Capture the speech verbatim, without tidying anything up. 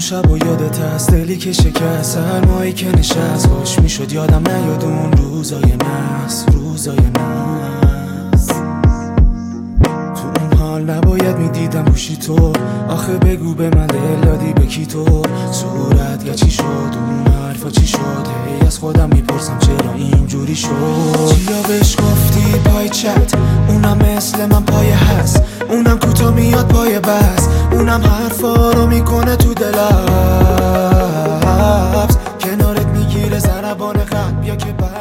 شب و یادت هست دلی که شکست، سرمایی که نشست، خوش میشد یادم نیاد اون روزای نحس، روزای نحس. تو اون حال نباید میدیدم گوشی تو، آخه بگو به من دل دادی به کی تو؟ صورت یا چی شد اون حرفا چی شد؟ هی از خودم میپرسم چرا اینجوری شد؟ چیا بهش گفتی پای چت؟ اونم مثل من پای هست، اونم کوتا میاد پای بس، اونم حرفا رو میکنه تو دلم، کنارت میگیره ضربان قلب. بیا که